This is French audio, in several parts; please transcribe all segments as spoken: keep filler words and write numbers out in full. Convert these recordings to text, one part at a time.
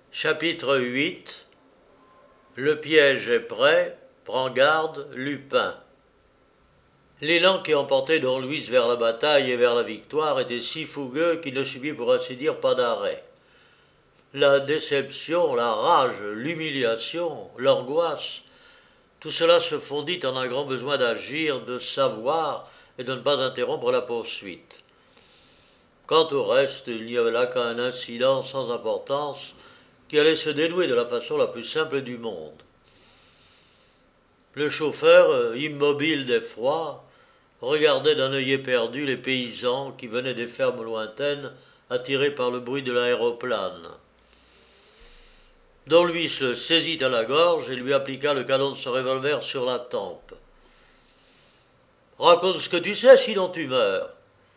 Chapitre huit. Le piège est prêt, prends garde, Lupin. L'élan qui emportait Don Luis vers la bataille et vers la victoire était si fougueux qu'il ne subit pour ainsi dire pas d'arrêt. La déception, la rage, l'humiliation, l'angoisse, tout cela se fondit en un grand besoin d'agir, de savoir et de ne pas interrompre la poursuite. Quant au reste, il n'y avait là qu'un incident sans importance qui allait se dénouer de la façon la plus simple du monde. Le chauffeur, immobile d'effroi, regardait d'un œil éperdu les paysans qui venaient des fermes lointaines, attirés par le bruit de l'aéroplane. Don Luis se saisit à la gorge et lui appliqua le canon de son revolver sur la tempe. « Raconte ce que tu sais, sinon tu meurs. »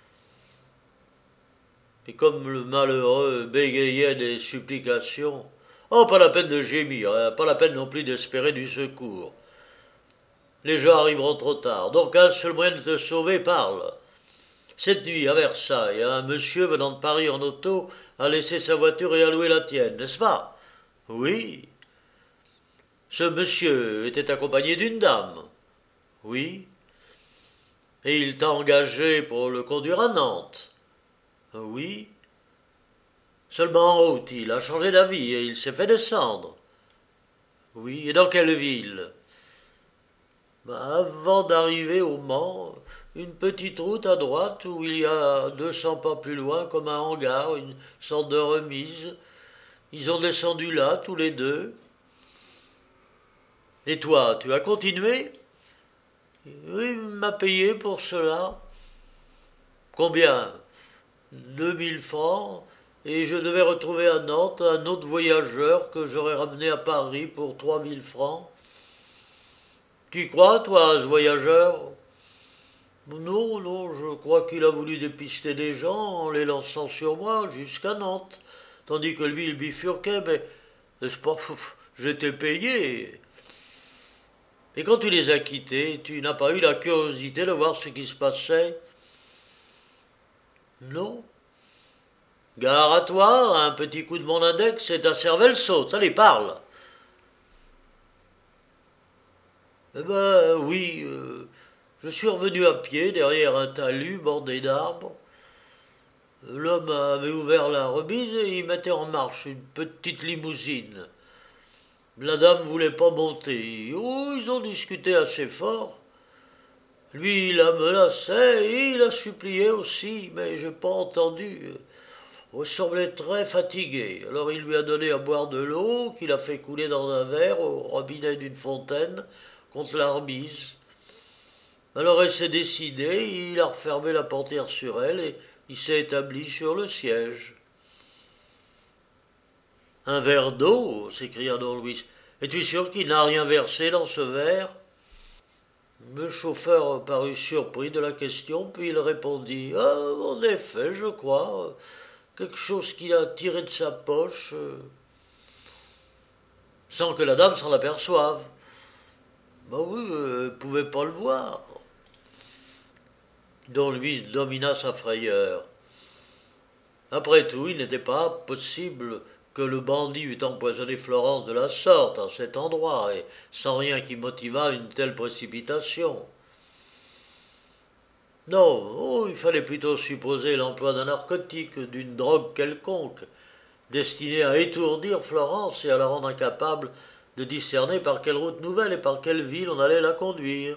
Et comme le malheureux bégayait des supplications, « Oh, pas la peine de gémir, hein, pas la peine non plus d'espérer du secours. Les gens arriveront trop tard, donc un seul moyen de te sauver, parle. Cette nuit, à Versailles, un monsieur venant de Paris en auto a laissé sa voiture et a loué la tienne, n'est-ce pas? Oui. Ce monsieur était accompagné d'une dame. Oui. Et il t'a engagé pour le conduire à Nantes. Oui. Seulement en route, il a changé d'avis et il s'est fait descendre. Oui. Et dans quelle ville? Ben, avant d'arriver au Mans, une petite route à droite où il y a deux cents pas plus loin comme un hangar, une sorte de remise. Ils ont descendu là, tous les deux. Et toi, tu as continué? Oui, il m'a payé pour cela. Combien? Deux mille francs. Et je devais retrouver à Nantes un autre voyageur que j'aurais ramené à Paris pour trois mille francs. Tu crois, toi, à ce voyageur? Non, non, je crois qu'il a voulu dépister des gens en les lançant sur moi jusqu'à Nantes. Tandis que lui, il bifurquait, mais n'est-ce pas, j'étais payé. Et quand tu les as quittés, tu n'as pas eu la curiosité de voir ce qui se passait? Non. Gare à toi, un petit coup de mon index et ta cervelle saute. Allez, parle. Eh ben oui, euh, je suis revenu à pied derrière un talus bordé d'arbres. L'homme avait ouvert la remise et il mettait en marche une petite limousine. La dame voulait pas monter. Oh, ils ont discuté assez fort. Lui, il la menaçait et il a supplié aussi, mais j'ai pas entendu. Il semblait très fatigué. Alors il lui a donné à boire de l'eau qu'il a fait couler dans un verre au robinet d'une fontaine contre la remise. Alors elle s'est décidée, il a refermé la portière sur elle et il s'est établi sur le siège. Un verre d'eau, s'écria Don Luis. Es-tu sûr qu'il n'a rien versé dans ce verre? Le chauffeur parut surpris de la question, puis il répondit: ah, en effet, je crois. Quelque chose qu'il a tiré de sa poche, sans que la dame s'en aperçoive. Ben oui, elle ne pouvait pas le voir. Don Luis domina sa frayeur. Après tout, il n'était pas possible que le bandit eût empoisonné Florence de la sorte, en cet endroit, et sans rien qui motivât une telle précipitation. Non, oh, il fallait plutôt supposer l'emploi d'un narcotique, d'une drogue quelconque, destinée à étourdir Florence et à la rendre incapable de discerner par quelle route nouvelle et par quelle ville on allait la conduire.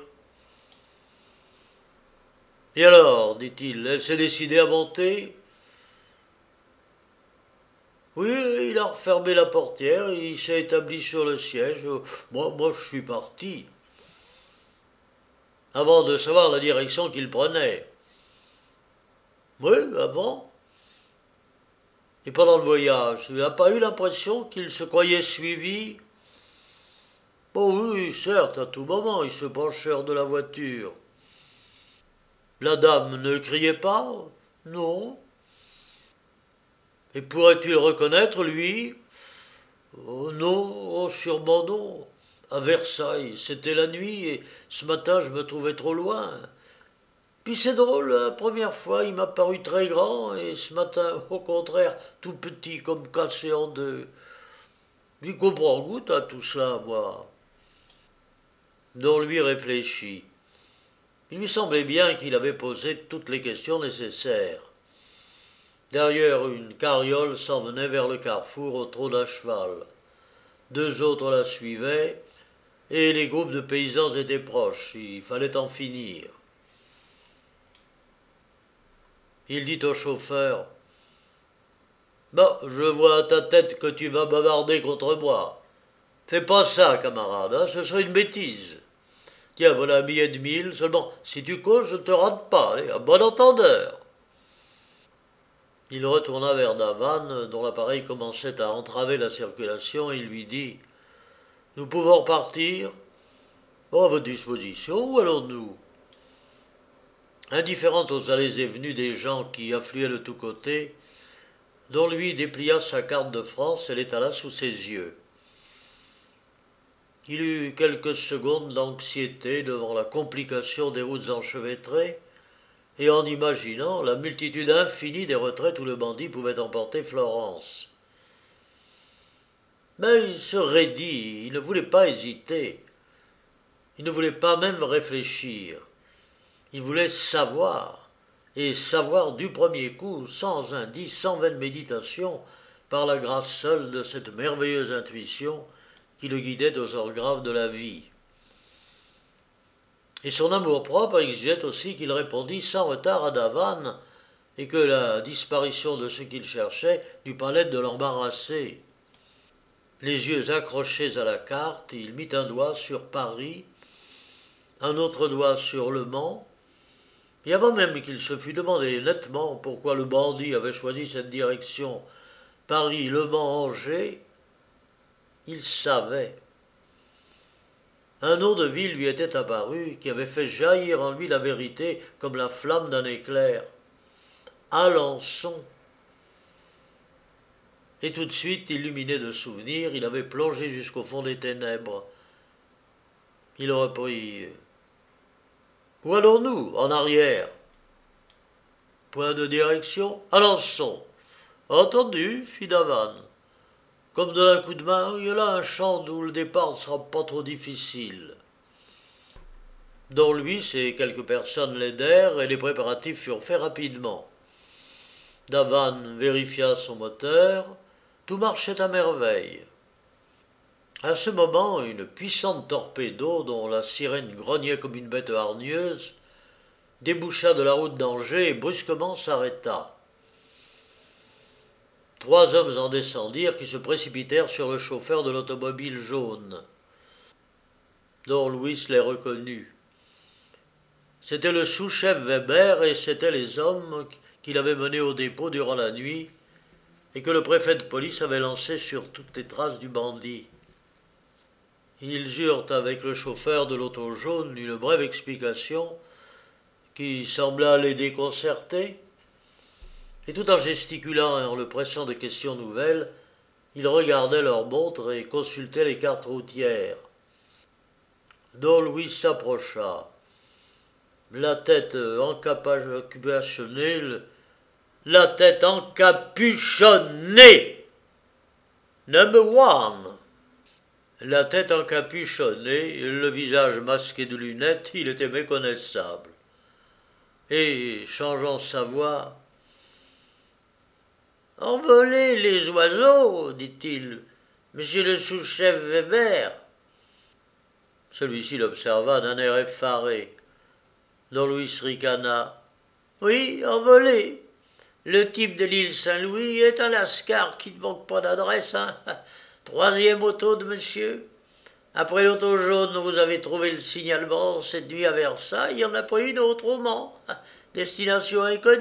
Et alors, dit-il, elle s'est décidée à monter? Oui, il a refermé la portière, il s'est établi sur le siège. Moi, moi, je suis parti. Avant de savoir la direction qu'il prenait. Oui, avant. Et pendant le voyage, tu n'as pas eu l'impression qu'il se croyait suivi? Oh oui, certes, à tout moment, il se penchait hors de la voiture. La dame ne criait pas? Non. Et pourrais-tu le reconnaître, lui? Oh non, oh, sûrement non. À Versailles, c'était la nuit et ce matin je me trouvais trop loin. Puis c'est drôle, la première fois il m'a paru très grand et ce matin, au contraire, tout petit comme cassé en deux. J'y comprends goutte à tout cela, moi. Don lui réfléchit. Il lui semblait bien qu'il avait posé toutes les questions nécessaires. Derrière, une carriole s'en venait vers le carrefour au trot d'un cheval. Deux autres la suivaient, et les groupes de paysans étaient proches. Il fallait en finir. Il dit au chauffeur « Bon, je vois à ta tête que tu vas bavarder contre moi. Fais pas ça, camarade, hein, ce serait une bêtise. Tiens, voilà un billet de mille, seulement si tu causes, je ne te rate pas, allez, à bon entendeur. » Il retourna vers Davanne, dont l'appareil commençait à entraver la circulation, et il lui dit « Nous pouvons partir ? Bon, à votre disposition, où allons-nous » Indifférente aux allées et venues des gens qui affluaient de tous côtés, Don lui déplia sa carte de France et l'étala sous ses yeux. Il eut quelques secondes d'anxiété devant la complication des routes enchevêtrées et en imaginant la multitude infinie des retraits où le bandit pouvait emporter Florence. Mais il se raidit, il ne voulait pas hésiter, il ne voulait pas même réfléchir, il voulait savoir, et savoir du premier coup, sans indice, sans vaine méditation, par la grâce seule de cette merveilleuse intuition qui le guidait aux heures graves de la vie. Et son amour-propre exigeait aussi qu'il répondît sans retard à Davanne, et que la disparition de ce qu'il cherchait n'eût pas l'aide de l'embarrasser. Les yeux accrochés à la carte, il mit un doigt sur Paris, un autre doigt sur Le Mans, et avant même qu'il se fût demandé nettement pourquoi le bandit avait choisi cette direction Paris, Le Mans, Angers, il savait. Un nom de ville lui était apparu qui avait fait jaillir en lui la vérité comme la flamme d'un éclair. Alençon. Et tout de suite, illuminé de souvenirs, il avait plongé jusqu'au fond des ténèbres. Il reprit « Où allons-nous ? En arrière. » « Point de direction ? Alençon. »« Entendu, fit Davanne. Comme de un coup de main, il y a là un champ où le départ ne sera pas trop difficile. » Don Luis et quelques personnes l'aidèrent et les préparatifs furent faits rapidement. Davanne vérifia son moteur, tout marchait à merveille. À ce moment, une puissante torpédo, dont la sirène grognait comme une bête hargneuse, déboucha de la route d'Angers et brusquement s'arrêta. Trois hommes en descendirent qui se précipitèrent sur le chauffeur de l'automobile jaune. Don Luis les reconnut. C'était le sous-chef Weber et c'étaient les hommes qu'il avait menés au dépôt durant la nuit et que le préfet de police avait lancés sur toutes les traces du bandit. Ils eurent avec le chauffeur de l'auto jaune une brève explication qui sembla les déconcerter, et tout en gesticulant et en le pressant de questions nouvelles, ils regardaient leur montre et consultaient les cartes routières. Don Luis s'approcha, la tête encapuchonnée, la tête encapuchonnée, number one. La tête encapuchonnée, le visage masqué de lunettes, il était méconnaissable. Et, changeant sa voix, « Envolez les oiseaux, dit-il, monsieur le sous-chef Weber. » Celui-ci l'observa d'un air effaré. Don Luis ricana. « Oui, envolé. Le type de l'île Saint-Louis est un lascar qui ne manque pas d'adresse, hein. Troisième auto de monsieur. Après l'auto jaune, vous avez trouvé le signalement cette nuit à Versailles, il y en a pas une autre au Mans. Destination inconnue. »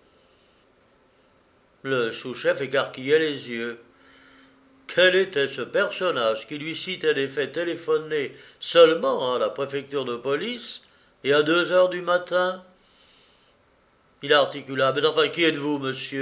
Le sous-chef écarquillait les yeux. Quel était ce personnage qui lui citait des faits téléphonés seulement à la préfecture de police et à deux heures du matin? Il articula. « Mais enfin, qui êtes-vous, monsieur ?»«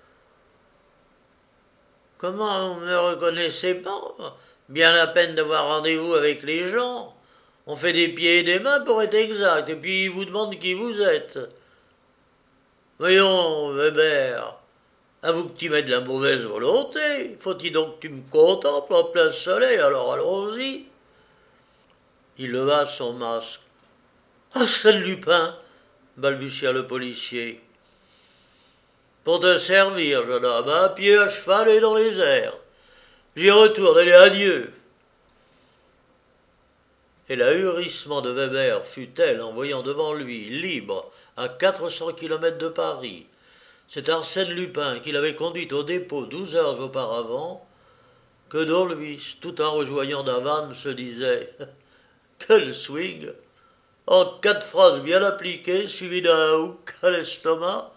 Comment vous me reconnaissez pas? Bien la peine d'avoir rendez-vous avec les gens. On fait des pieds et des mains pour être exact, et puis ils vous demandent qui vous êtes. Voyons, Weber, Avoue que tu mets de la mauvaise volonté. Faut-il donc que tu me contemples en plein soleil, alors allons-y. Il leva son masque. Arsène Lupin, balbutia le policier. Pour te servir, jeune homme, un pied à cheval et dans les airs. J'y retourne, allez, adieu. Et l'ahurissement de Weber fut tel en voyant devant lui, libre, à quatre cents kilomètres de Paris, cet Arsène Lupin qui l'avait conduit au dépôt douze heures auparavant, que Don Luis, tout en rejoignant Davanne, se disait « Quel swing ! En quatre phrases bien appliquées, suivies d'un hook à l'estomac,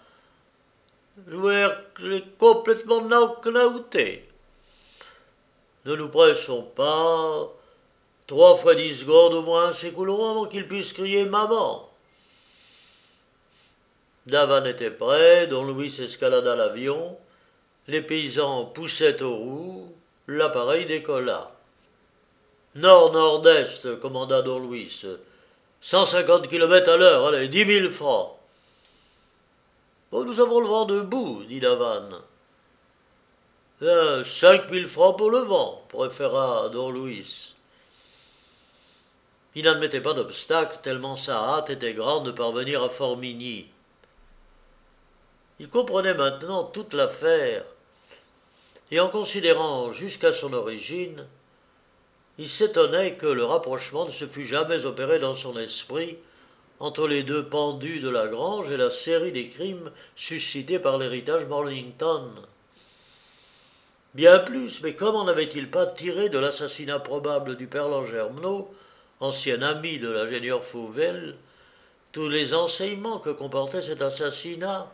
je l'ai complètement knock-outé. Ne nous pressons pas, trois fois dix secondes au moins s'écouleront avant qu'il puisse crier « Maman !» Davanne était prêt, Don Luis escalada l'avion, les paysans poussaient aux roues, l'appareil décolla. Nord-nord-est, commanda Don Luis. cent cinquante kilomètres à l'heure, allez, dix mille francs. Oh, nous avons le vent debout, dit Davanne. Eh, cinq mille francs pour le vent, préféra Don Luis. Il n'admettait pas d'obstacle, tellement sa hâte était grande de parvenir à Formigny. Il comprenait maintenant toute l'affaire, et en considérant jusqu'à son origine, il s'étonnait que le rapprochement ne se fût jamais opéré dans son esprit entre les deux pendus de la grange et la série des crimes suscités par l'héritage Mornington. Bien plus, mais comment n'avait-il pas tiré de l'assassinat probable du père Langernault, ancien ami de l'ingénieur Fauvel, tous les enseignements que comportait cet assassinat?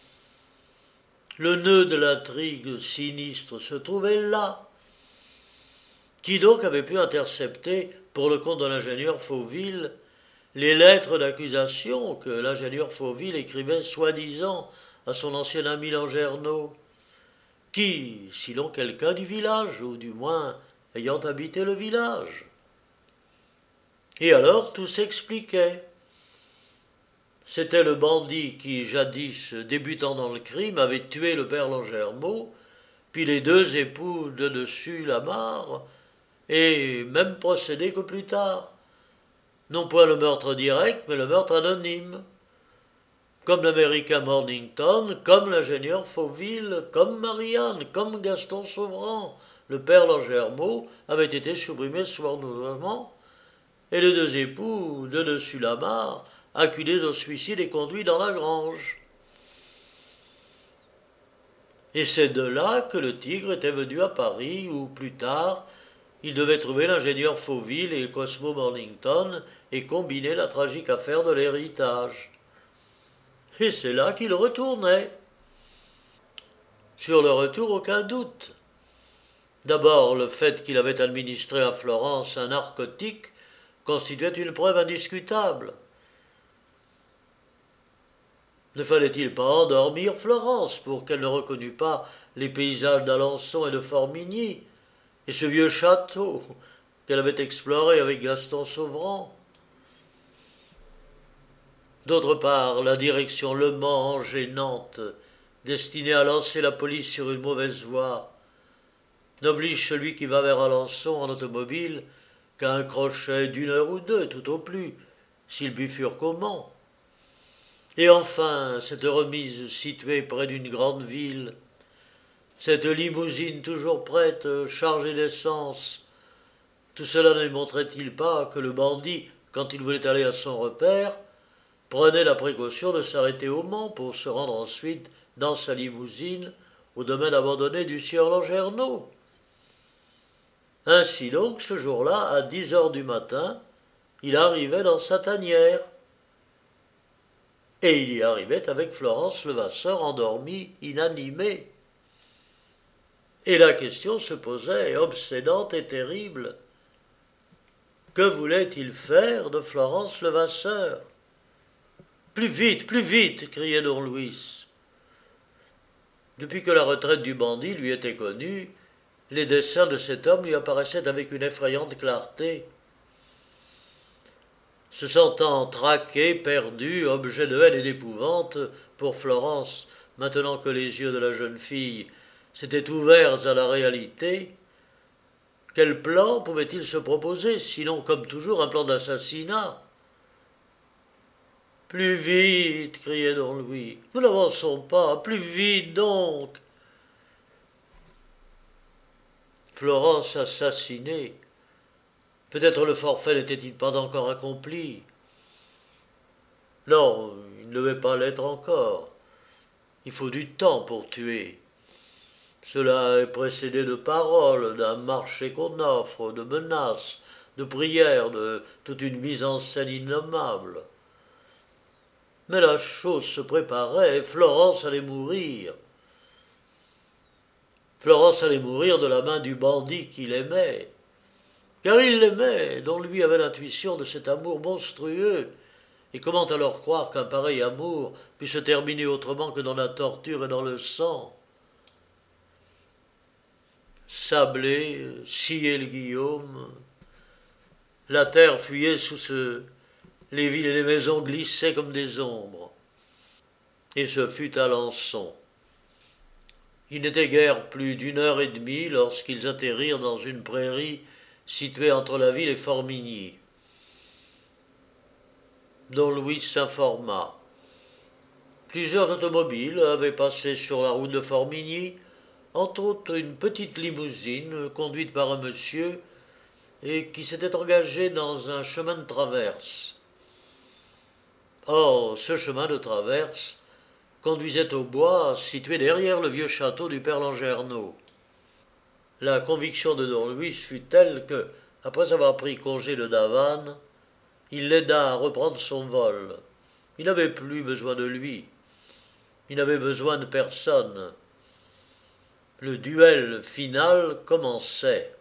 Le nœud de l'intrigue sinistre se trouvait là. Qui donc avait pu intercepter, pour le compte de l'ingénieur Fauville, les lettres d'accusation que l'ingénieur Fauville écrivait soi-disant à son ancien ami Langernault? Qui, sinon quelqu'un du village, ou du moins ayant habité le village? Et alors tout s'expliquait. C'était le bandit qui, jadis débutant dans le crime, avait tué le père Langernault, puis les deux époux de dessus la mare, et même procédé que plus tard. Non point le meurtre direct, mais le meurtre anonyme. Comme l'américain Mornington, comme l'ingénieur Fauville, comme Marianne, comme Gaston Sauvrand, le père Langernault avait été supprimé sournoisement, et les deux époux de dessus la mare, acculés au suicide et conduits dans la grange. Et c'est de là que le tigre était venu à Paris, où, plus tard, il devait trouver l'ingénieur Fauville et Cosmo Mornington et combiner la tragique affaire de l'héritage. Et c'est là qu'il retournait. Sur le retour, aucun doute. D'abord, le fait qu'il avait administré à Florence un narcotique constituait une preuve indiscutable. Ne fallait-il pas endormir Florence pour qu'elle ne reconnût pas les paysages d'Alençon et de Formigny, et ce vieux château qu'elle avait exploré avec Gaston Sauvrand? D'autre part, la direction Le Mans et Nantes, destinée à lancer la police sur une mauvaise voie, n'oblige celui qui va vers Alençon en automobile qu'à un crochet d'une heure ou deux, tout au plus, s'il bifurque au Mans. Et enfin, cette remise située près d'une grande ville, cette limousine toujours prête, chargée d'essence, tout cela ne montrait-il pas que le bandit, quand il voulait aller à son repère, prenait la précaution de s'arrêter au Mans pour se rendre ensuite dans sa limousine au domaine abandonné du sieur Langernault? Ainsi donc, ce jour-là, à dix heures du matin, il arrivait dans sa tanière. Et il y arrivait avec Florence Levasseur endormie, inanimée. Et la question se posait, obsédante et terrible. Que voulait-il faire de Florence Levasseur? Plus vite, plus vite, criait Don Luis. Depuis que la retraite du bandit lui était connue, les desseins de cet homme lui apparaissaient avec une effrayante clarté. Se sentant traqué, perdu, objet de haine et d'épouvante pour Florence, maintenant que les yeux de la jeune fille s'étaient ouverts à la réalité, quel plan pouvait-il se proposer, sinon, comme toujours, un plan d'assassinat? Plus vite, criait don Louis. Nous n'avançons pas, plus vite donc. Florence assassinée. Peut-être le forfait n'était-il pas encore accompli. Non, il ne devait pas l'être encore. Il faut du temps pour tuer. Cela est précédé de paroles, d'un marché qu'on offre, de menaces, de prières, de toute une mise en scène innommable. Mais la chose se préparait, et Florence allait mourir. Florence allait mourir de la main du bandit qu'il aimait. Car il l'aimait, dont lui avait l'intuition de cet amour monstrueux. Et comment alors croire qu'un pareil amour puisse se terminer autrement que dans la torture et dans le sang? Sablé, scié le Guillaume, la terre fuyait sous ce... Les villes et les maisons glissaient comme des ombres. Et ce fut Alençon. Il n'était guère plus d'une heure et demie lorsqu'ils atterrirent dans une prairie située entre la ville et Formigny. Don Louis s'informa. Plusieurs automobiles avaient passé sur la route de Formigny, entre autres une petite limousine conduite par un monsieur et qui s'était engagé dans un chemin de traverse. Or, ce chemin de traverse conduisait au bois situé derrière le vieux château du père Langernault. La conviction de don Louis fut telle que, après avoir pris congé de Davanne, il l'aida à reprendre son vol. Il n'avait plus besoin de lui. Il n'avait besoin de personne. Le duel final commençait.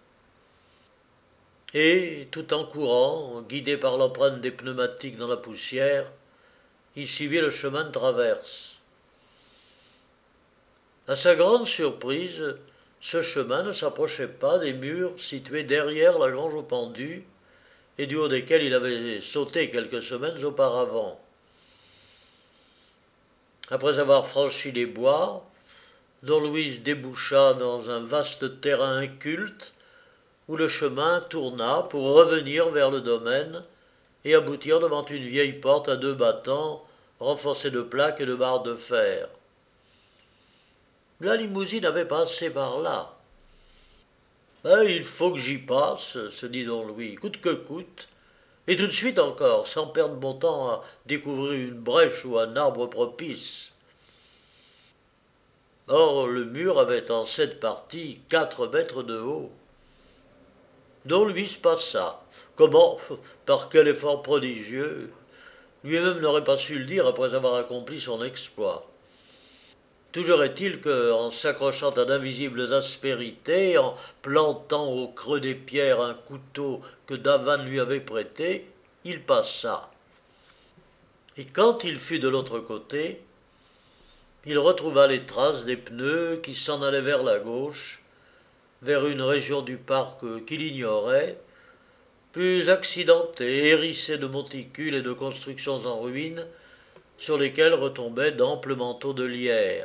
Et, tout en courant, guidé par l'empreinte des pneumatiques dans la poussière, il suivit le chemin de traverse. À sa grande surprise, ce chemin ne s'approchait pas des murs situés derrière la grange aux pendus et du haut desquels il avait sauté quelques semaines auparavant. Après avoir franchi les bois, don Louis déboucha dans un vaste terrain inculte où le chemin tourna pour revenir vers le domaine et aboutir devant une vieille porte à deux battants renforcée de plaques et de barres de fer. La limousine avait passé par là. Ben, il faut que j'y passe, se dit don Louis, coûte que coûte, et tout de suite encore, sans perdre mon temps à découvrir une brèche ou un arbre propice. Or, le mur avait en cette partie quatre mètres de haut. Don Louis se passa. Comment? Par quel effort prodigieux? Lui-même n'aurait pas su le dire après avoir accompli son exploit. Toujours est-il qu'en s'accrochant à d'invisibles aspérités, en plantant au creux des pierres un couteau que Davanne lui avait prêté, il passa. Et quand il fut de l'autre côté, il retrouva les traces des pneus qui s'en allaient vers la gauche, vers une région du parc qu'il ignorait, plus accidentée, hérissée de monticules et de constructions en ruine, sur lesquelles retombaient d'amples manteaux de lierre.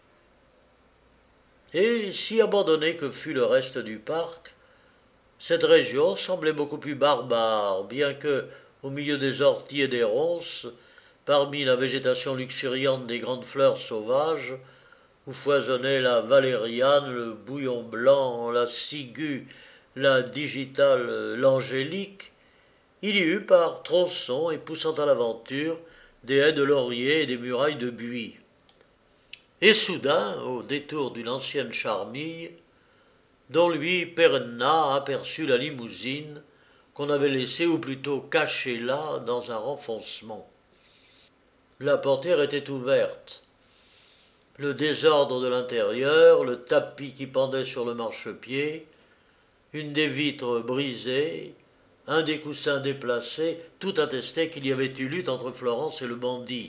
Et si abandonné que fût le reste du parc, cette région semblait beaucoup plus barbare, bien que, au milieu des orties et des ronces, parmi la végétation luxuriante des grandes fleurs sauvages, où foisonnaient la valériane, le bouillon blanc, la ciguë, la digitale, l'angélique, il y eut par tronçons et poussant à l'aventure des haies de laurier et des murailles de buis. Et soudain, au détour d'une ancienne charmille, don Louis Perrenat aperçut la limousine qu'on avait laissée, ou plutôt cachée là, dans un renfoncement. La portière était ouverte. Le désordre de l'intérieur, le tapis qui pendait sur le marchepied, une des vitres brisées, un des coussins déplacés, tout attestait qu'il y avait eu lutte entre Florence et le bandit.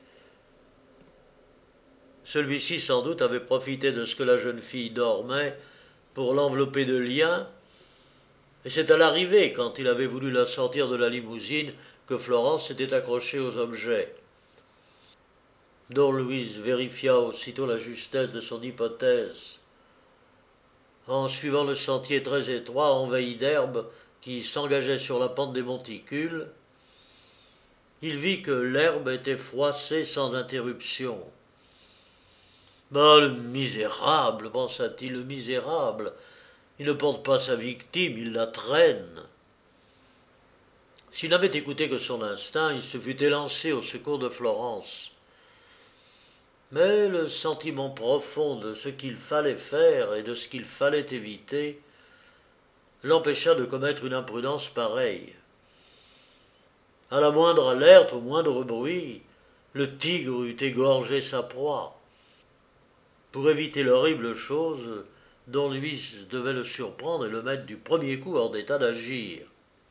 Celui-ci, sans doute, avait profité de ce que la jeune fille dormait pour l'envelopper de liens, et c'est à l'arrivée, quand il avait voulu la sortir de la limousine, que Florence s'était accrochée aux objets. Don Luis vérifia aussitôt la justesse de son hypothèse. En suivant le sentier très étroit envahi d'herbe qui s'engageait sur la pente des monticules, il vit que l'herbe était froissée sans interruption. « Bah, le misérable, pensa-t-il, le misérable, il ne porte pas sa victime, il la traîne. » S'il n'avait écouté que son instinct, il se fût élancé au secours de Florence. Mais le sentiment profond de ce qu'il fallait faire et de ce qu'il fallait éviter l'empêcha de commettre une imprudence pareille. À la moindre alerte, au moindre bruit, le tigre eût égorgé sa proie. Pour éviter l'horrible chose, Don Luis devait le surprendre et le mettre du premier coup hors d'état d'agir.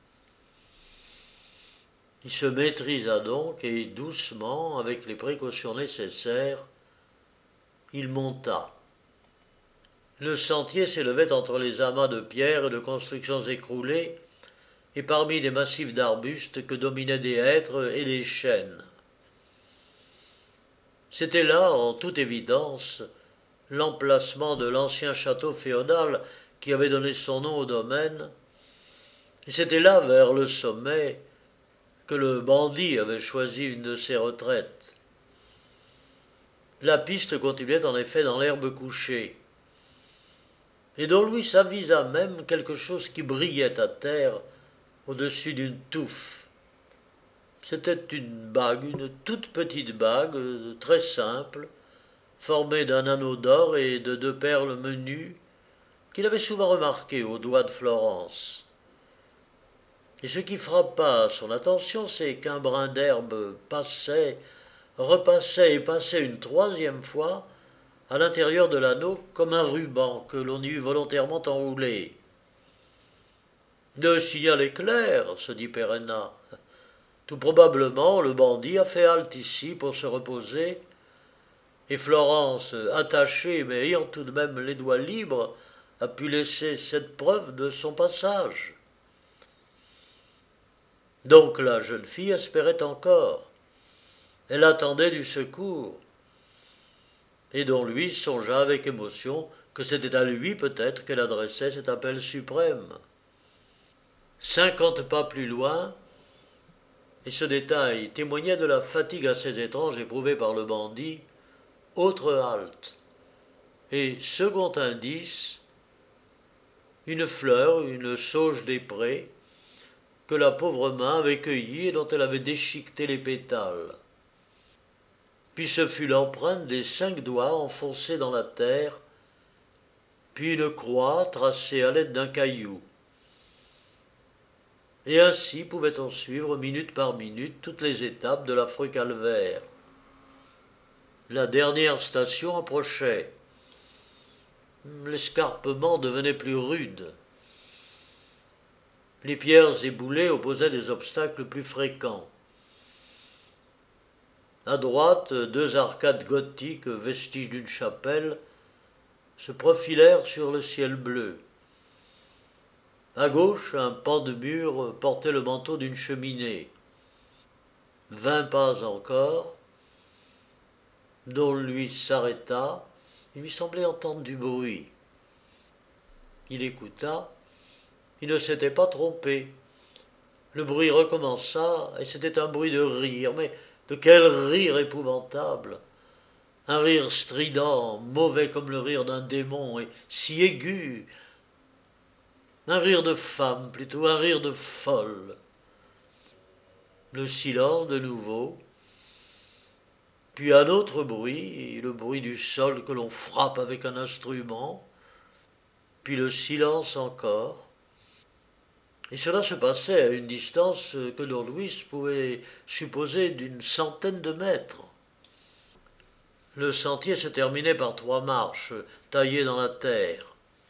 Il se maîtrisa donc et, doucement, avec les précautions nécessaires, il monta. Le sentier s'élevait entre les amas de pierres et de constructions écroulées, et parmi des massifs d'arbustes que dominaient des hêtres et des chênes. C'était là, en toute évidence, l'emplacement de l'ancien château féodal qui avait donné son nom au domaine, et c'était là, vers le sommet, que le bandit avait choisi une de ses retraites. La piste continuait en effet dans l'herbe couchée, et Don Luis avisa même quelque chose qui brillait à terre au-dessus d'une touffe. C'était une bague, une toute petite bague, très simple, formée d'un anneau d'or et de deux perles menues, qu'il avait souvent remarquées au doigt de Florence. Et ce qui frappa son attention, c'est qu'un brin d'herbe passait, repassait et passait une troisième fois à l'intérieur de l'anneau comme un ruban que l'on eût volontairement enroulé. « Le signal est clair, se dit Perenna. Tout probablement, le bandit a fait halte ici pour se reposer, et Florence, attachée mais ayant tout de même les doigts libres, a pu laisser cette preuve de son passage. » Donc la jeune fille espérait encore. Elle attendait du secours. Et Don Luis songea avec émotion que c'était à lui peut-être qu'elle adressait cet appel suprême. Cinquante pas plus loin, et ce détail témoignait de la fatigue assez étrange éprouvée par le bandit, autre halte. Et second indice, une fleur, une sauge des prés, que la pauvre main avait cueillie et dont elle avait déchiqueté les pétales. Puis ce fut l'empreinte des cinq doigts enfoncés dans la terre, puis une croix tracée à l'aide d'un caillou. Et ainsi pouvait-on suivre minute par minute toutes les étapes de l'affreux calvaire. La dernière station approchait. L'escarpement devenait plus rude. Les pierres éboulées opposaient des obstacles plus fréquents. À droite, deux arcades gothiques, vestiges d'une chapelle, se profilèrent sur le ciel bleu. À gauche, un pan de mur portait le manteau d'une cheminée. Vingt pas encore. Don Luis s'arrêta. Il lui semblait entendre du bruit. Il écouta. Il ne s'était pas trompé. Le bruit recommença, et c'était un bruit de rire, mais de quel rire épouvantable! Un rire strident, mauvais comme le rire d'un démon, et si aigu. Un rire de femme, plutôt, un rire de folle. Le silence de nouveau, puis un autre bruit, le bruit du sol que l'on frappe avec un instrument, puis le silence encore. Et cela se passait à une distance que Don Luis pouvait supposer d'une centaine de mètres. Le sentier se terminait par trois marches taillées dans la terre.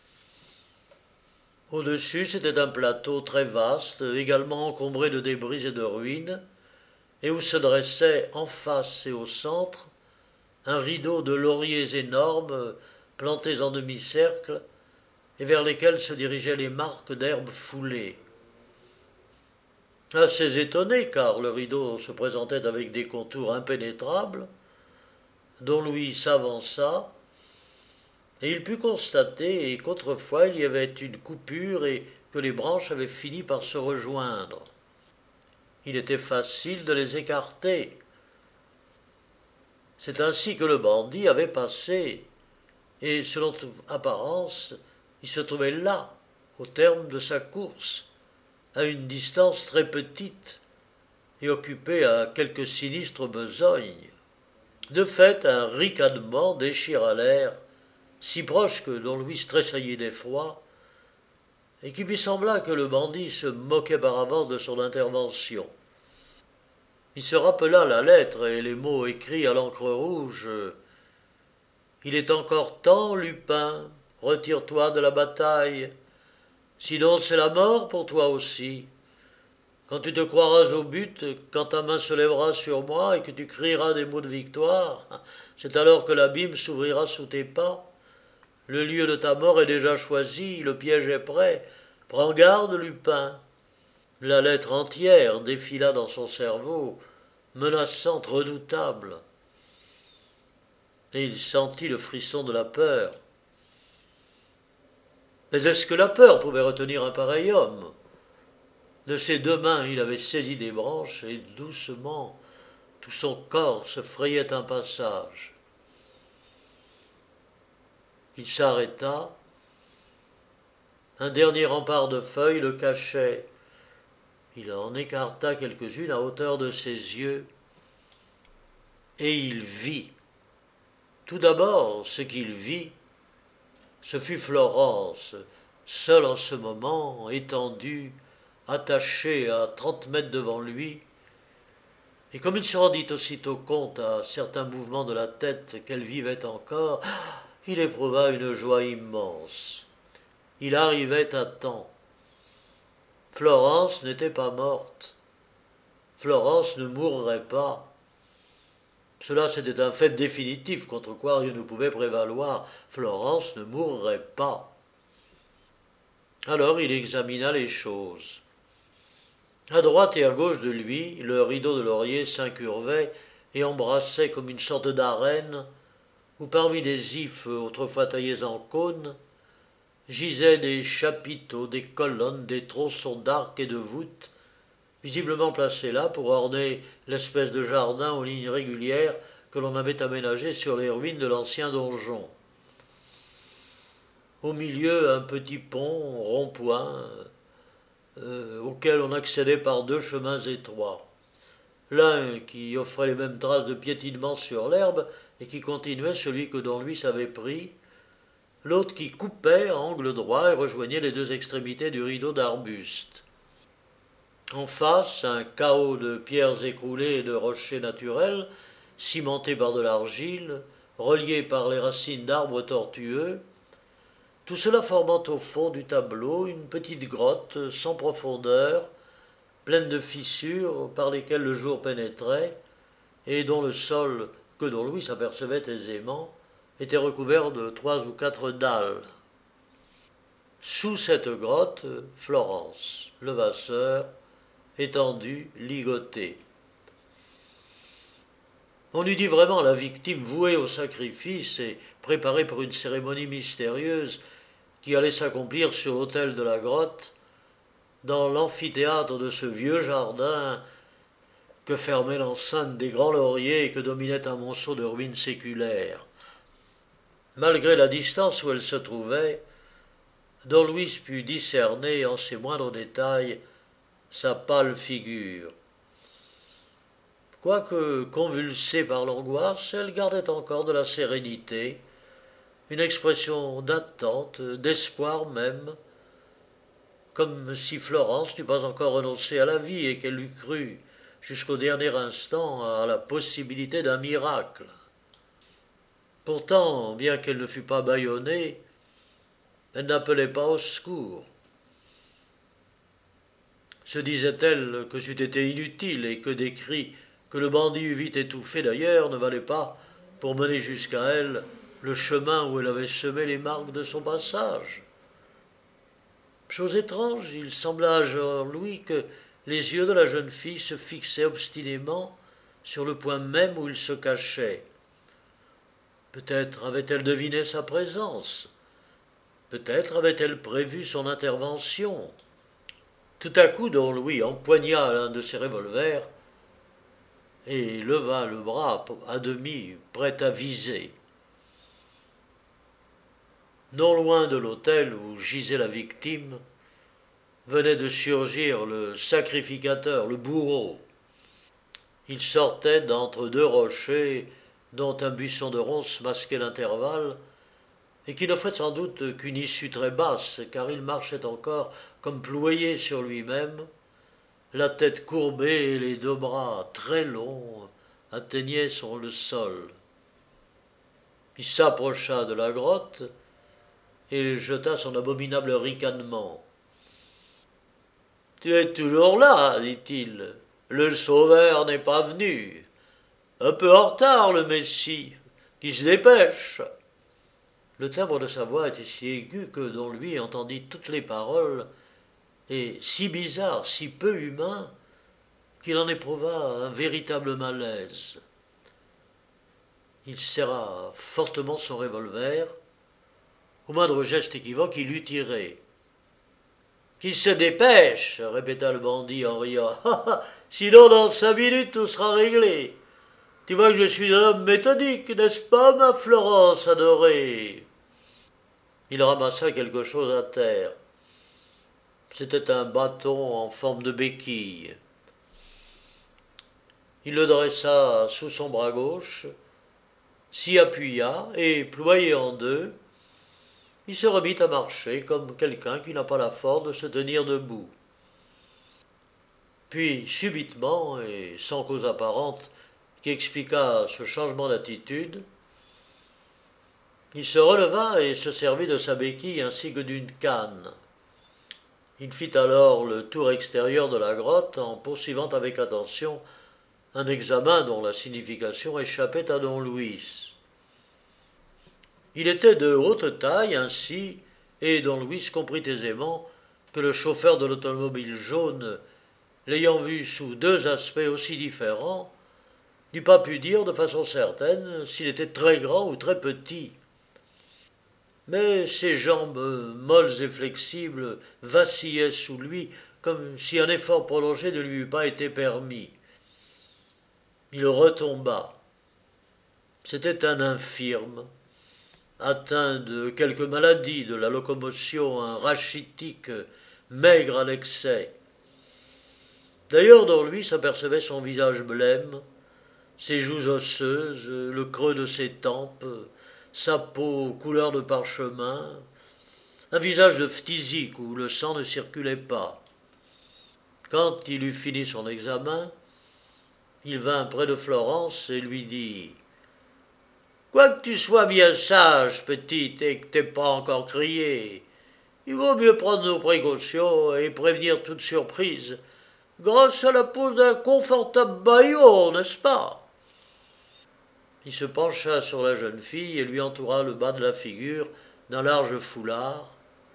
Au-dessus, c'était un plateau très vaste, également encombré de débris et de ruines, et où se dressait en face et au centre un rideau de lauriers énormes plantés en demi-cercle et vers lesquels se dirigeaient les marques d'herbes foulées. Assez étonné, car le rideau se présentait avec des contours impénétrables, Don Louis s'avança, et il put constater qu'autrefois il y avait une coupure et que les branches avaient fini par se rejoindre. Il était facile de les écarter. C'est ainsi que le bandit avait passé, et selon toute apparence, il se trouvait là, au terme de sa course, à une distance très petite, et occupé à quelque sinistre besogne. De fait, un ricanement déchira l'air, si proche que Don Louis tressaillit d'effroi, et qu'il lui sembla que le bandit se moquait par avance de son intervention. Il se rappela la lettre et les mots écrits à l'encre rouge. « Il est encore temps, Lupin, retire-toi de la bataille, sinon c'est la mort pour toi aussi. Quand tu te croiras au but, quand ta main se lèvera sur moi et que tu crieras des mots de victoire, c'est alors que l'abîme s'ouvrira sous tes pas. Le lieu de ta mort est déjà choisi, le piège est prêt. Prends garde, Lupin. » La lettre entière défila dans son cerveau, menaçante, redoutable. Et il sentit le frisson de la peur. Mais est-ce que la peur pouvait retenir un pareil homme? De ses deux mains, il avait saisi des branches et doucement, tout son corps se frayait un passage. Il s'arrêta. Un dernier rempart de feuilles le cachait. Il en écarta quelques-unes à hauteur de ses yeux. Et il vit. Tout d'abord, ce qu'il vit, ce fut Florence, seule en ce moment, étendue, attachée à trente mètres devant lui, et comme il se rendit aussitôt compte à certains mouvements de la tête qu'elle vivait encore, il éprouva une joie immense. Il arrivait à temps. Florence n'était pas morte. Florence ne mourrait pas. Cela, c'était un fait définitif contre quoi rien ne pouvait prévaloir. Florence ne mourrait pas. Alors il examina les choses. À droite et à gauche de lui, le rideau de laurier s'incurvait et embrassait comme une sorte d'arène où, parmi des ifs autrefois taillés en cône, gisaient des chapiteaux, des colonnes, des tronçons d'arcs et de voûtes, visiblement placés là pour orner l'espèce de jardin aux lignes régulières que l'on avait aménagé sur les ruines de l'ancien donjon. Au milieu, un petit pont, rond-point, euh, auquel on accédait par deux chemins étroits. L'un qui offrait les mêmes traces de piétinement sur l'herbe et qui continuait celui que Don Luis avait pris, l'autre qui coupait à angle droit et rejoignait les deux extrémités du rideau d'arbustes. En face, un chaos de pierres écroulées et de rochers naturels, cimentés par de l'argile, reliés par les racines d'arbres tortueux, tout cela formant au fond du tableau une petite grotte sans profondeur, pleine de fissures par lesquelles le jour pénétrait, et dont le sol, que Don Louis s'apercevait aisément, était recouvert de trois ou quatre dalles. Sous cette grotte, Florence, Levasseur, étendue, ligotée. On eût dit vraiment la victime vouée au sacrifice et préparée pour une cérémonie mystérieuse qui allait s'accomplir sur l'autel de la grotte, dans l'amphithéâtre de ce vieux jardin que fermait l'enceinte des grands lauriers et que dominait un monceau de ruines séculaires. Malgré la distance où elle se trouvait, Don Luis put discerner en ses moindres détails sa pâle figure. Quoique convulsée par l'angoisse, elle gardait encore de la sérénité, une expression d'attente, d'espoir même, comme si Florence n'eût pas encore renoncé à la vie et qu'elle eût cru, jusqu'au dernier instant, à la possibilité d'un miracle. Pourtant, bien qu'elle ne fût pas bâillonnée, elle n'appelait pas au secours. Se disait-elle que c'eût été inutile et que des cris que le bandit eût vite étouffés d'ailleurs ne valaient pas, pour mener jusqu'à elle, le chemin où elle avait semé les marques de son passage. Chose étrange, il sembla à Jean-Louis que les yeux de la jeune fille se fixaient obstinément sur le point même où il se cachait. Peut-être avait-elle deviné sa présence. Peut-être avait-elle prévu son intervention. Tout à coup, don Louis empoigna l'un de ses revolvers et leva le bras à demi, prêt à viser. Non loin de l'autel où gisait la victime, venait de surgir le sacrificateur, le bourreau. Il sortait d'entre deux rochers dont un buisson de ronces masquait l'intervalle, et qui n'offrait sans doute qu'une issue très basse, car il marchait encore comme ployé sur lui-même, la tête courbée et les deux bras très longs atteignaient sur le sol. Il s'approcha de la grotte et jeta son abominable ricanement. « Tu es toujours là, dit-il. Le sauveur n'est pas venu. Un peu en retard, le Messie, qui se dépêche. » Le timbre de sa voix était si aigu que don Louis entendit toutes les paroles, et si bizarre, si peu humain, qu'il en éprouva un véritable malaise. Il serra fortement son revolver. Au moindre geste équivoque, il eût tiré. « Qu'il se dépêche, répéta le bandit en riant. « Sinon, dans cinq minutes, tout sera réglé. Tu vois que je suis un homme méthodique, n'est-ce pas, ma Florence adorée ?» Il ramassa quelque chose à terre. C'était un bâton en forme de béquille. Il le dressa sous son bras gauche, s'y appuya et, ployé en deux, il se remit à marcher comme quelqu'un qui n'a pas la force de se tenir debout. Puis, subitement, et sans cause apparente qui expliquât ce changement d'attitude, il se releva et se servit de sa béquille ainsi que d'une canne. Il fit alors le tour extérieur de la grotte en poursuivant avec attention un examen dont la signification échappait à don Louis. Il était de haute taille ainsi, et don Louis comprit aisément que le chauffeur de l'automobile jaune, l'ayant vu sous deux aspects aussi différents, n'eût pas pu dire de façon certaine s'il était très grand ou très petit. Mais ses jambes molles et flexibles vacillaient sous lui comme si un effort prolongé ne lui eût pas été permis. Il retomba. C'était un infirme, atteint de quelque maladie de la locomotion, un rachitique, maigre à l'excès. D'ailleurs, dans lui s'apercevait son visage blême, ses joues osseuses, le creux de ses tempes, sa peau couleur de parchemin, un visage de phthisique où le sang ne circulait pas. Quand il eut fini son examen, il vint près de Florence et lui dit « Quoique tu sois bien sage, petite, et que t'aies pas encore crié, il vaut mieux prendre nos précautions et prévenir toute surprise, grâce à la pose d'un confortable bâillon, n'est-ce pas ?» Il se pencha sur la jeune fille et lui entoura le bas de la figure d'un large foulard.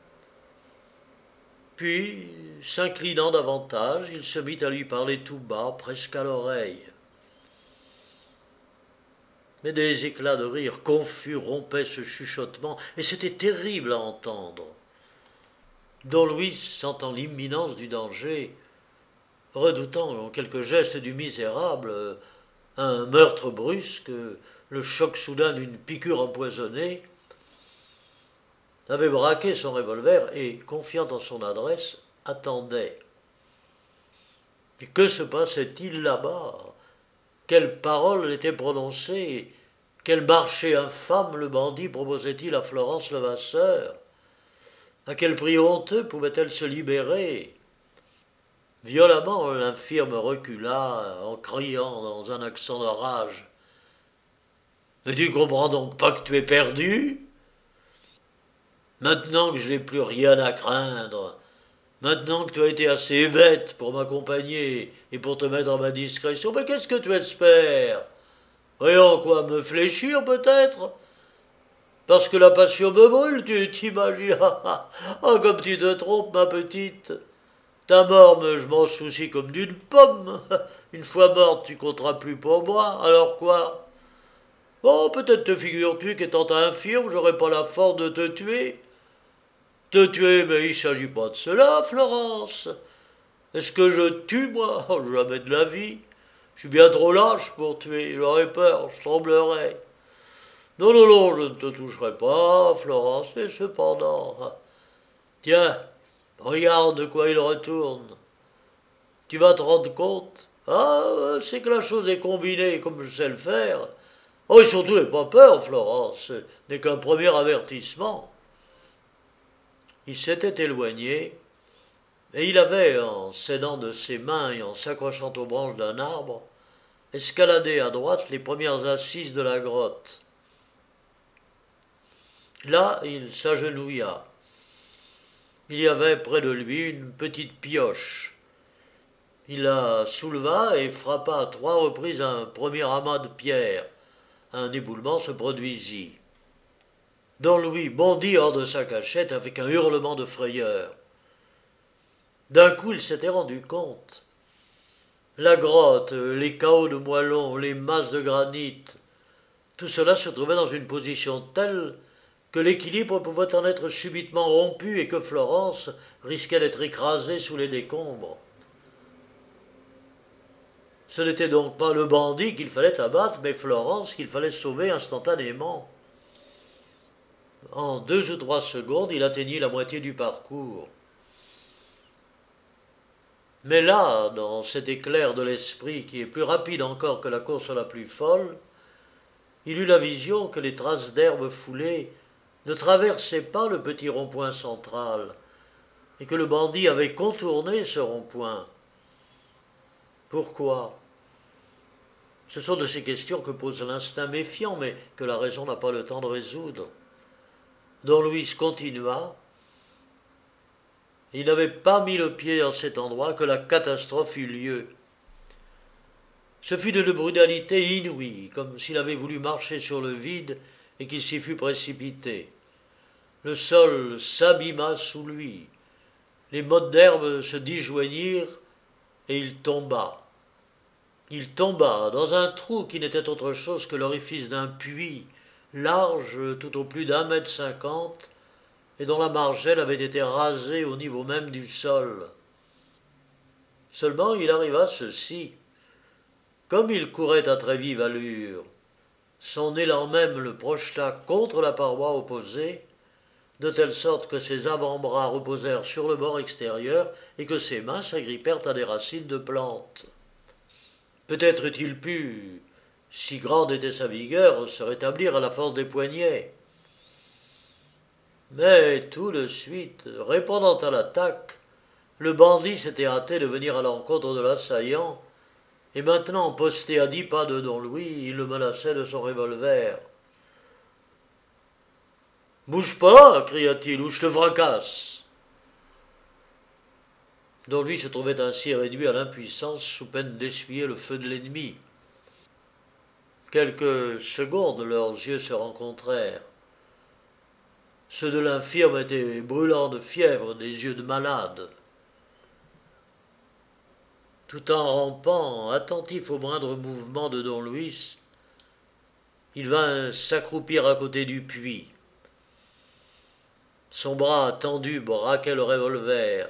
Puis, s'inclinant davantage, il se mit à lui parler tout bas, presque à l'oreille. Mais des éclats de rire confus rompaient ce chuchotement, et c'était terrible à entendre. Don Louis, sentant l'imminence du danger, redoutant quelque geste du misérable, un meurtre brusque, le choc soudain d'une piqûre empoisonnée, avait braqué son revolver et, confiant en son adresse, attendait. Et que se passait-il là-bas? Quelles paroles étaient prononcées? Quel marché infâme le bandit proposait-il à Florence Levasseur? À quel prix honteux pouvait-elle se libérer? Violemment, l'infirme recula en criant dans un accent de rage. « Mais tu comprends donc pas que tu es perdu? Maintenant que je n'ai plus rien à craindre, maintenant que tu as été assez bête pour m'accompagner et pour te mettre à ma discrétion, mais qu'est-ce que tu espères? Voyons quoi, me fléchir peut-être? Parce que la passion me brûle, tu t'imagines? Ah, comme tu te trompes, ma petite. Ta mort, je m'en soucie comme d'une pomme. Une fois morte, tu compteras plus pour moi. Alors quoi? Oh, peut-être te figures-tu qu'étant infirme, j'aurais pas la force de te tuer. Te tuer, mais il s'agit pas de cela, Florence. Est-ce que je tue, moi? Oh, jamais de la vie. Je suis bien trop lâche pour tuer, j'aurais peur, je tremblerais. Non, non, non, je ne te toucherai pas, Florence, et cependant... Tiens, regarde de quoi il retourne. Tu vas te rendre compte? Ah, c'est que la chose est combinée comme je sais le faire. Oh, et surtout, n'aie pas peur, Florence, ce n'est qu'un premier avertissement. Il s'était éloigné, et il avait, en s'aidant de ses mains et en s'accrochant aux branches d'un arbre, escaladé à droite les premières assises de la grotte. Là, il s'agenouilla. Il y avait près de lui une petite pioche. Il la souleva et frappa à trois reprises un premier amas de pierres. Un éboulement se produisit. Don Louis bondit hors de sa cachette avec un hurlement de frayeur. D'un coup, il s'était rendu compte. La grotte, les cahots de moellons, les masses de granit, tout cela se trouvait dans une position telle que l'équilibre pouvait en être subitement rompu et que Florence risquait d'être écrasée sous les décombres. Ce n'était donc pas le bandit qu'il fallait abattre, mais Florence qu'il fallait sauver instantanément. En deux ou trois secondes, il atteignit la moitié du parcours. Mais là, dans cet éclair de l'esprit qui est plus rapide encore que la course la plus folle, il eut la vision que les traces d'herbe foulées ne traversaient pas le petit rond-point central, et que le bandit avait contourné ce rond-point. Pourquoi? Ce sont de ces questions que pose l'instinct méfiant, mais que la raison n'a pas le temps de résoudre. Don Luis continua. Il n'avait pas mis le pied en cet endroit que la catastrophe eut lieu. Ce fut d'une brutalité inouïe, comme s'il avait voulu marcher sur le vide et qu'il s'y fût précipité. Le sol s'abîma sous lui, les mottes d'herbe se disjoignirent et il tomba. Il tomba dans un trou qui n'était autre chose que l'orifice d'un puits, large tout au plus d'un mètre cinquante, et dont la margelle avait été rasée au niveau même du sol. Seulement il arriva ceci. Comme il courait à très vive allure, son élan même le projeta contre la paroi opposée, de telle sorte que ses avant-bras reposèrent sur le bord extérieur et que ses mains s'agrippèrent à des racines de plantes. Peut-être eût-il pu, si grande était sa vigueur, se rétablir à la force des poignets. Mais tout de suite, répondant à l'attaque, le bandit s'était hâté de venir à l'encontre de l'assaillant, et maintenant, posté à dix pas de Don Louis, il le menaçait de son revolver. « Bouge pas !» cria-t-il, « ou je te fracasse !» Don Louis se trouvait ainsi réduit à l'impuissance sous peine d'essuyer le feu de l'ennemi. Quelques secondes, leurs yeux se rencontrèrent. Ceux de l'infirme étaient brûlants de fièvre, des yeux de malade. Tout en rampant, attentif au moindre mouvement de Don Luis, il vint s'accroupir à côté du puits. Son bras tendu braquait le revolver,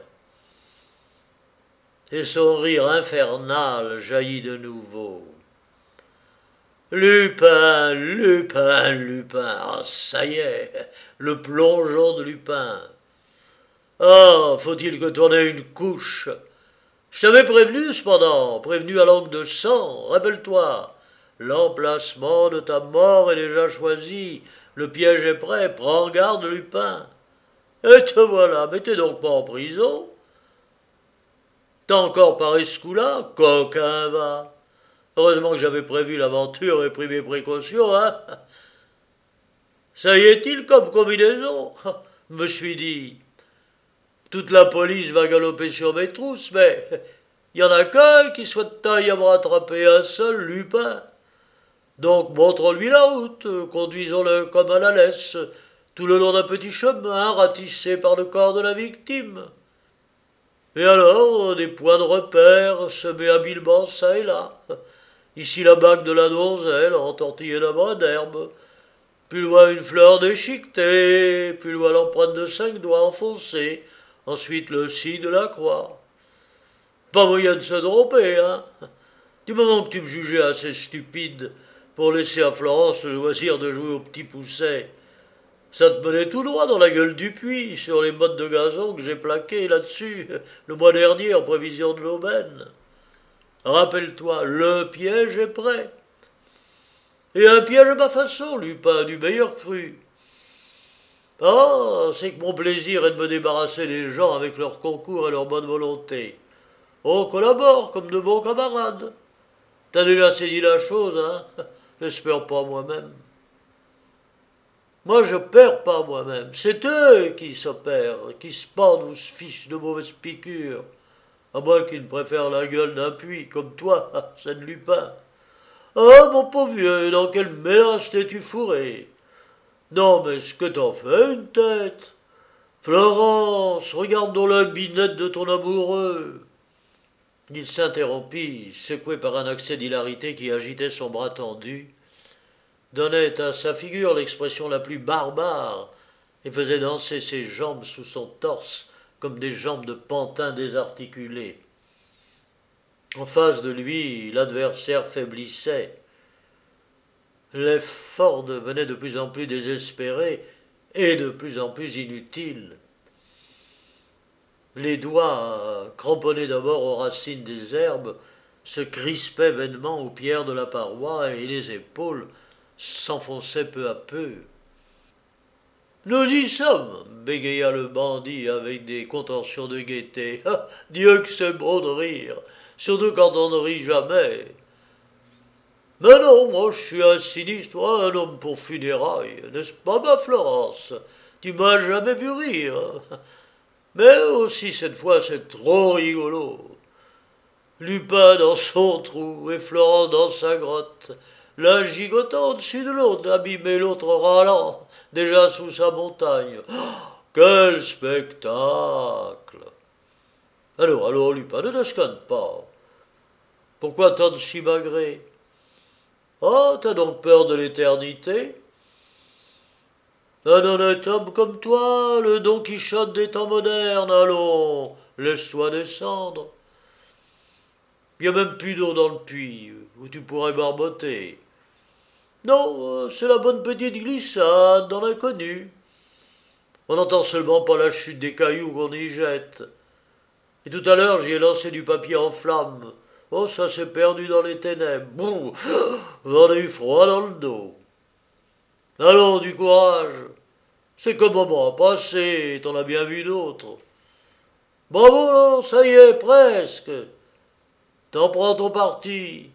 et son rire infernal jaillit de nouveau. « Lupin, Lupin, Lupin, ah, ça y est, le plongeon de Lupin. Ah, faut-il que t'en aies une couche? Je t'avais prévenu, cependant, prévenu à langue de sang, rappelle-toi. L'emplacement de ta mort est déjà choisi, le piège est prêt, prends garde, Lupin. Et te voilà, mais t'es donc pas en prison? T'as encore paré ce coup-là, coquin va. Heureusement que j'avais prévu l'aventure et pris mes précautions, hein. Ça y est-il comme combinaison? Je me suis dit, toute la police va galoper sur mes trousses, mais il y en a qu'un qui soit de taille à me rattraper, un seul Lupin. Donc montre-lui la route, conduisons-le comme à la laisse, tout le long d'un petit chemin ratissé par le corps de la victime. Et alors, des points de repère semés habilement çà et là. Ici la bague de la donzelle, entortillée d'un brin d'herbe. Plus loin une fleur déchiquetée, plus loin l'empreinte de cinq doigts enfoncés, ensuite le signe de la croix. Pas moyen de se tromper, hein. Du moment que tu me jugeais assez stupide pour laisser à Florence le loisir de jouer au petit pousset, ça te menait tout droit dans la gueule du puits, sur les mottes de gazon que j'ai plaquées là-dessus le mois dernier en prévision de l'aubaine. Rappelle-toi, le piège est prêt. Et un piège à ma façon, Lupin, du meilleur cru. Ah, c'est que mon plaisir est de me débarrasser des gens avec leur concours et leur bonne volonté. On collabore comme de bons camarades. T'as déjà saisi la chose, hein? J'espère pas moi-même. Moi, je perds pas moi-même. C'est eux qui s'opèrent, qui se pendent ou se fichent de mauvaises piqûres. À moins qu'ils ne préfèrent la gueule d'un puits, comme toi, Arsène Lupin. Ah, mon pauvre vieux, dans quel mélange t'es-tu fourré? Non, mais ce que t'en fais une tête. Florence, regarde dans la binette de ton amoureux. Il s'interrompit, secoué par un accès d'hilarité qui agitait son bras tendu, donnait à sa figure l'expression la plus barbare et faisait danser ses jambes sous son torse comme des jambes de pantin désarticulées. En face de lui, l'adversaire faiblissait. L'effort devenait de plus en plus désespéré et de plus en plus inutile. Les doigts, cramponnés d'abord aux racines des herbes, se crispaient vainement aux pierres de la paroi et les épaules s'enfonçaient peu à peu. Nous y sommes, bégaya le bandit avec des contorsions de gaieté. Ah, Dieu que c'est beau de rire, surtout quand on ne rit jamais. Mais non, moi je suis un sinistre, un homme pour funérailles, n'est-ce pas, ma Florence? Tu m'as jamais vu rire. Mais aussi cette fois c'est trop rigolo. Lupin dans son trou et Florence dans sa grotte, l'un gigotant au-dessus de l'autre, abîmé l'autre râlant, déjà sous sa montagne. Oh, quel spectacle! Alors, alors, Lupin, ne te scanne pas. Pourquoi tant de simagrées? Oh, t'as donc peur de l'éternité? Un honnête homme comme toi, le Don Quichotte des temps modernes, allons, laisse-toi descendre. Il n'y a même plus d'eau dans le puits, où tu pourrais barboter. Non, c'est la bonne petite glissade dans l'inconnu. On n'entend seulement pas la chute des cailloux qu'on y jette. Et tout à l'heure, j'y ai lancé du papier en flammes. Oh, ça s'est perdu dans les ténèbres. Bouh, j'en ai eu froid dans le dos. Allons, du courage. C'est qu'un moment passé, t'en as bien vu d'autres. Bravo, ça y est, presque. T'en prends ton parti.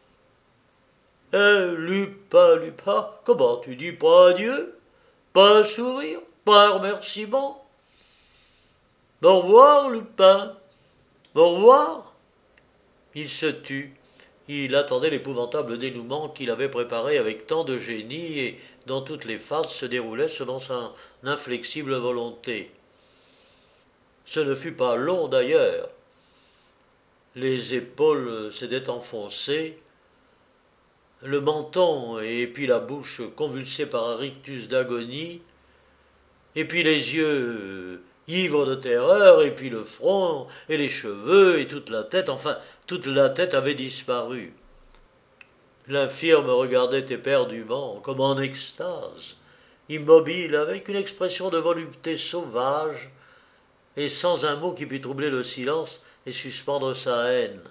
Eh, Lupin, Lupin, comment tu dis pas adieu? Pas un sourire? Pas un remerciement? Au revoir, Lupin. Au revoir. Il se tut. Il attendait l'épouvantable dénouement qu'il avait préparé avec tant de génie et dont toutes les phases se déroulaient selon son inflexible volonté. Ce ne fut pas long d'ailleurs. Les épaules s'étaient enfoncées, le menton et puis la bouche convulsés par un rictus d'agonie, et puis les yeux ivres de terreur, et puis le front, et les cheveux, et toute la tête, enfin, toute la tête avait disparu. L'infirme regardait éperdument, comme en extase, immobile, avec une expression de volupté sauvage, et sans un mot qui pût troubler le silence et suspendre sa haine.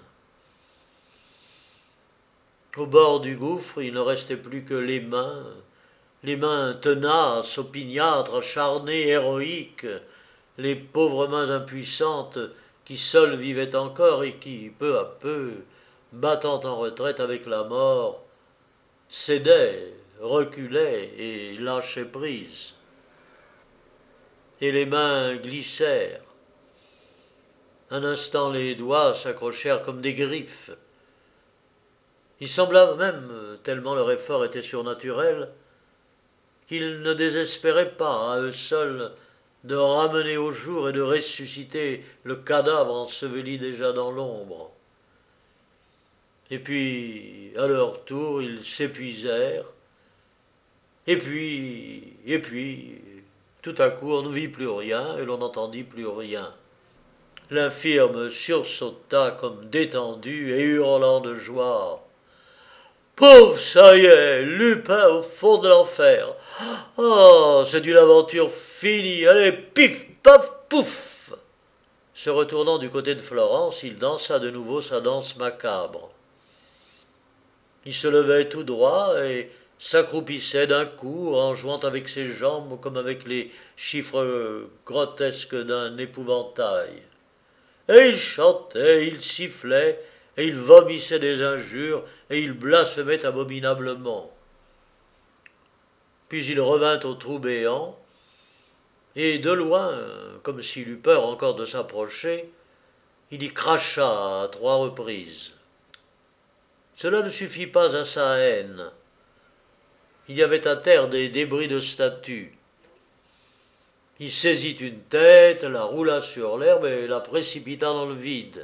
Au bord du gouffre, il ne restait plus que les mains, les mains tenaces, opiniâtres, acharnées, héroïques, les pauvres mains impuissantes qui seules vivaient encore et qui, peu à peu, battant en retraite avec la mort, cédaient, reculaient et lâchaient prise. Et les mains glissèrent. Un instant, les doigts s'accrochèrent comme des griffes. Il sembla même, tellement leur effort était surnaturel, qu'ils ne désespéraient pas, à eux seuls, de ramener au jour et de ressusciter le cadavre enseveli déjà dans l'ombre. Et puis, à leur tour, ils s'épuisèrent. Et puis, et puis, tout à coup, on ne vit plus rien et l'on n'entendit plus rien. L'infirme sursauta comme détendu et hurlant de joie. Pouf, ça y est, Lupin au fond de l'enfer. Oh, c'est une aventure finie. Allez, pif, paf, pouf. Se retournant du côté de Florence, il dansa de nouveau sa danse macabre. Il se levait tout droit et s'accroupissait d'un coup en jouant avec ses jambes comme avec les chiffres grotesques d'un épouvantail. Et il chantait, il sifflait, et il vomissait des injures, et il blasphémait abominablement. Puis il revint au trou béant, et de loin, comme s'il eût peur encore de s'approcher, il y cracha à trois reprises. Cela ne suffit pas à sa haine. Il y avait à terre des débris de statues. Il saisit une tête, la roula sur l'herbe et la précipita dans le vide.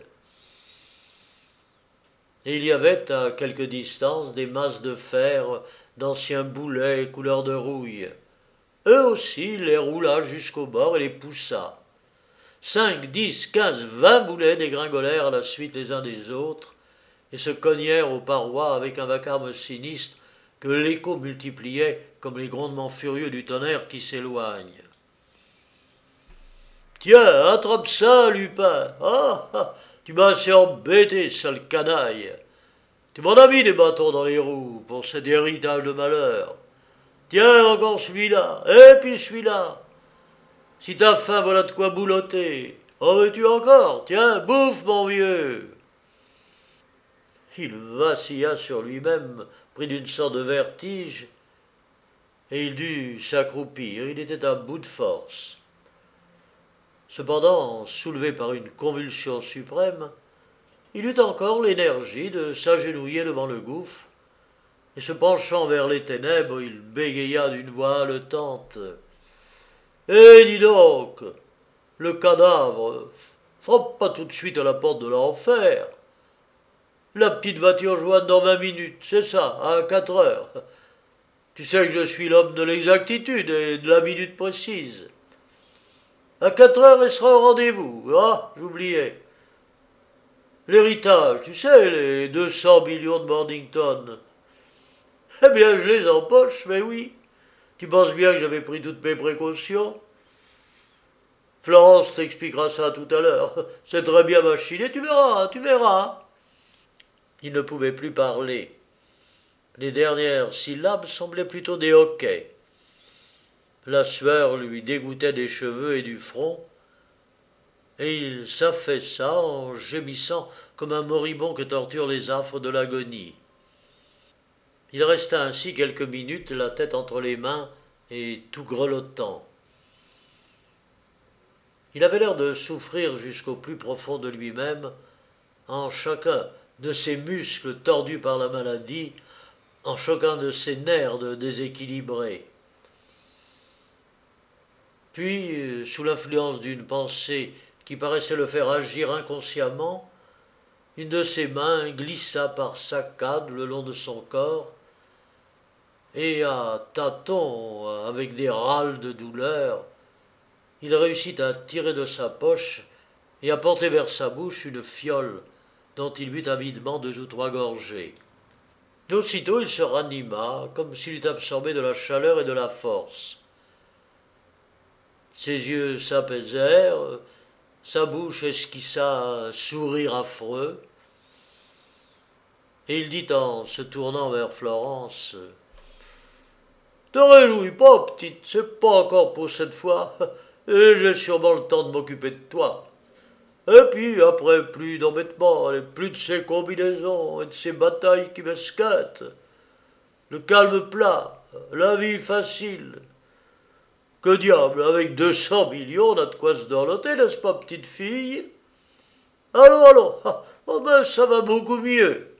Et il y avait à quelque distance des masses de fer, d'anciens boulets couleur de rouille. Eux aussi, il les roula jusqu'au bord et les poussa. Cinq, dix, quinze, vingt boulets dégringolèrent à la suite les uns des autres et se cognèrent aux parois avec un vacarme sinistre que l'écho multipliait comme les grondements furieux du tonnerre qui s'éloigne. Tiens, attrape ça, Lupin. Ah, ah, tu m'as assez embêté, sale canaille. Tu m'en as mis des bâtons dans les roues pour cet héritage de malheur. Tiens, encore celui-là, et puis celui-là. Si t'as faim, voilà de quoi boulotter. En veux-tu encore? Tiens, bouffe, mon vieux. Il vacilla sur lui-même, pris d'une sorte de vertige, et il dut s'accroupir. Il était à bout de force. Cependant, soulevé par une convulsion suprême, il eut encore l'énergie de s'agenouiller devant le gouffre, et se penchant vers les ténèbres, il bégaya d'une voix haletante. « Eh, dis donc, le cadavre, frappe pas tout de suite à la porte de l'enfer. La petite voiture jointe dans vingt minutes, c'est ça, à quatre heures. Tu sais que je suis l'homme de l'exactitude et de la minute précise. À quatre heures, elle sera au rendez-vous. Ah, j'oubliais. L'héritage, tu sais, les deux cents millions de Mornington. Eh bien, je les empoche, mais oui. Tu penses bien que j'avais pris toutes mes précautions? Florence t'expliquera ça tout à l'heure. C'est très bien machiné, tu verras, tu verras. Il ne pouvait plus parler. Les dernières syllabes semblaient plutôt des hoquets. La sueur lui dégouttait des cheveux et du front, et il s'affaissa en gémissant comme un moribond que torturent les affres de l'agonie. Il resta ainsi quelques minutes, la tête entre les mains et tout grelottant. Il avait l'air de souffrir jusqu'au plus profond de lui-même, en chacun de ses muscles tordus par la maladie, en chacun de ses nerfs déséquilibrés. Puis, sous l'influence d'une pensée qui paraissait le faire agir inconsciemment, une de ses mains glissa par saccades le long de son corps, et à tâtons, avec des râles de douleur, il réussit à tirer de sa poche et à porter vers sa bouche une fiole dont il but avidement deux ou trois gorgées. Aussitôt il se ranima, comme s'il eût absorbé de la chaleur et de la force. Ses yeux s'apaisèrent, sa bouche esquissa un sourire affreux, et il dit en se tournant vers Florence, « Te réjouis pas, petite, c'est pas encore pour cette fois, et j'ai sûrement le temps de m'occuper de toi. Et puis, après, plus d'embêtements, et plus de ces combinaisons et de ces batailles qui m'esquintent. Le calme plat, la vie facile. Que diable, avec deux cents millions, on a de quoi se dorloter, n'est-ce pas, petite fille? Allons, allons, oh ben, ça va beaucoup mieux.